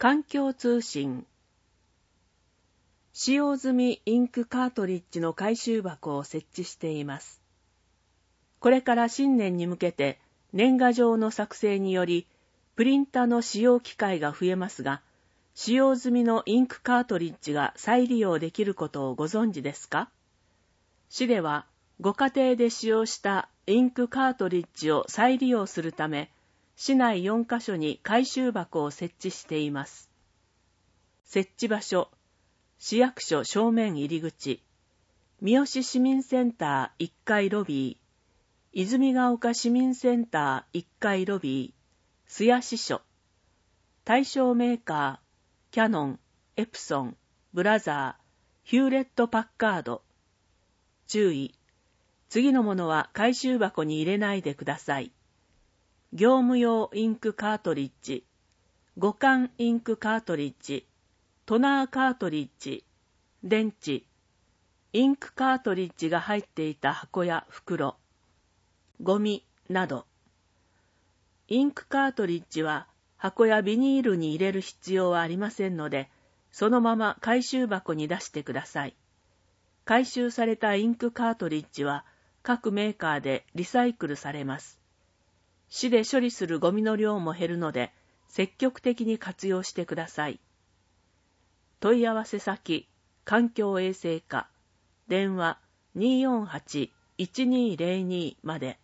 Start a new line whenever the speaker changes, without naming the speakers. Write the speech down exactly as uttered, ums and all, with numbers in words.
環境通信。使用済みインクカートリッジの回収箱を設置しています。これから新年に向けて年賀状の作成によりプリンタの使用機会が増えますが、使用済みのインクカートリッジが再利用できることをご存知ですか？市ではご家庭で使用したインクカートリッジを再利用するため、市内よんカ所に回収箱を設置しています。設置場所、市役所正面入り口、三好市民センターいっかいロビー、泉ヶ丘市民センターいっかいロビー、須谷支所。対象メーカー、キャノン、エプソン、ブラザー、ヒューレット・パッカード。注意。次のものは回収箱に入れないでください。業務用インクカートリッジ、互換インクカートリッジ、トナーカートリッジ、電池、インクカートリッジが入っていた箱や袋、ゴミなど。インクカートリッジは箱やビニールに入れる必要はありませんので、そのまま回収箱に出してください。回収されたインクカートリッジは各メーカーでリサイクルされます。市で処理するゴミの量も減るので、積極的に活用してください。問い合わせ先、環境衛生課、電話 にーよんはち いちにーぜろに まで。